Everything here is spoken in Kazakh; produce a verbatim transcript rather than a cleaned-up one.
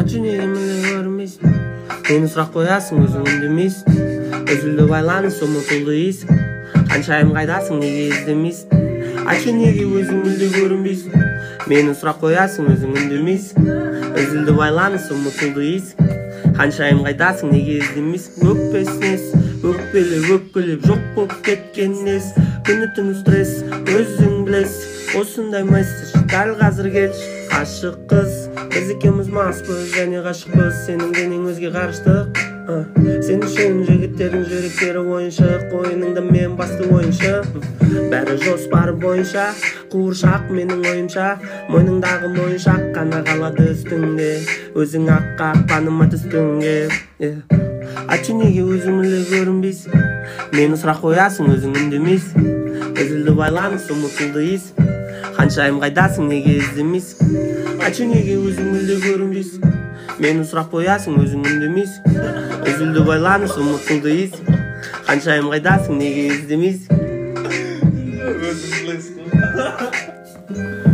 ачы неге мені көрмейсің? Мені сұрақ қоясың, өзің үндемейсің. Үзілді байланыс, ұмытылды ес. Қаншайым қайдасың, неге іздемейсің? Ачы неге өзің мүлде көрінбейсің? Мені сұрақ қоясың, өзің үндемейсің. Үзілді байланыс, ұмытылды ес. Қаншайым қайдасың, неге іздемейсің? Өкпесінес, өкпелі, өкпелеп жоқ болып кеткен нес. Күні түні стресс, өзің білесің. Осындай месседж, дәл қазір келші. Ғашық қыз, біз екеуміз маспыз және ғашықпыз. Сенің денең өзге ғарыштық. Сен үшін жігіттердің жүректері ойыншық. Ойыныңда мен басты ойыншы. Бәрі жоспар бойынша, қуыршақ менің ойымша. Мойныңдағы мойыншақ қана қалады үстіңде. Өзің ақ қақпаныма түстіңге. Ачы неге өзің мүлде көрінбейсің? Мені сұрақ қоясың, өзің үндемейсің. Үзілді байланыс, ұмытылды ес. Қаншайым қайдасың, неге іздемейсің? Ачы неге өзің мүлде көрінбейсің? Мені сұрақ қоясың, өзің үндемейсің. Үзілді байланыс, ұмытылды ес. Қаншайым қайдасың, неге іздемейсің? Өзің білесің.